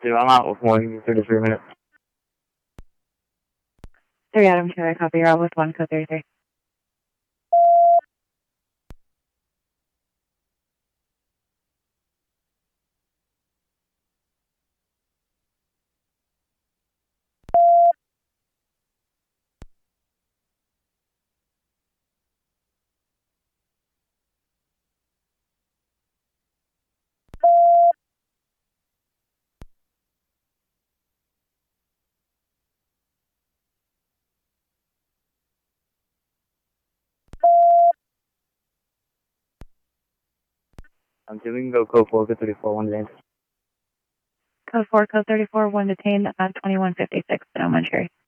Dude, I'm out with 133 minutes. 3 Adam Cherry, copy. You're out with 1 code 33. I'm doing go code 4, code 34, 1 detained. Code 4, code 34, 1 detained at 2156, Sonoma Cherry.